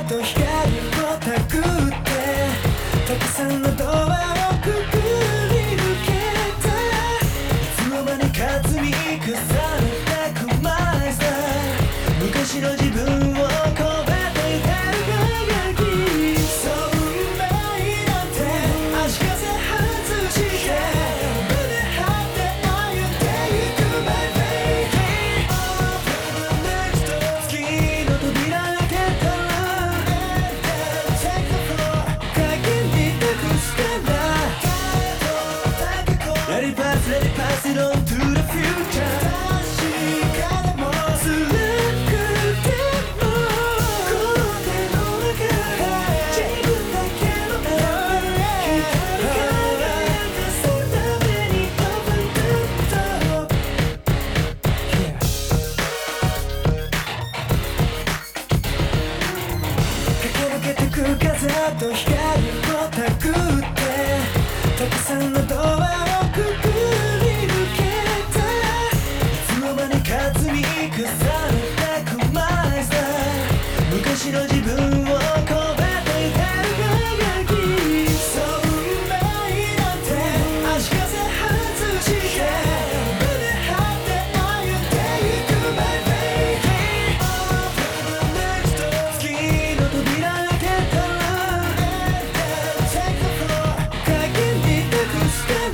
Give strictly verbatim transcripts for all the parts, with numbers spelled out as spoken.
と光をたくってたくさんのドアをくぐり抜けたいつの間にか積み重ねてくマイスター昔の自分を超えていた輝きそう運命なんて足かせ外して胸張って歩んでゆく My baby次の扉開けたら鍵に託すから Let it pass, let it pass it on to the future 確かでも辛くてもこの手の中自分だけの光から出すために Open the door駆け抜けてく風と光をたくってたくさんのドアをくぐり抜けたいつの間にか積み重ねてくマイスター昔の自分を超えていた輝きそう運命なんて足かせ外して胸張って歩んでゆく My baby次の扉開けたら鍵に託すから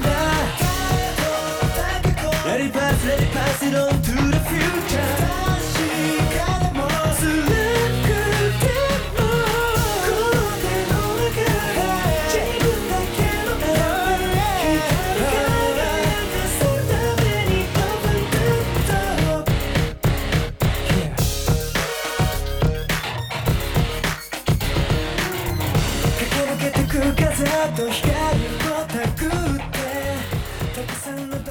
Let it pass, let it pass it on to the future 確かでも辛くてもこの手の中自分だけの光から出すために Open the door駆け抜けてく風と光をたくってたくさんの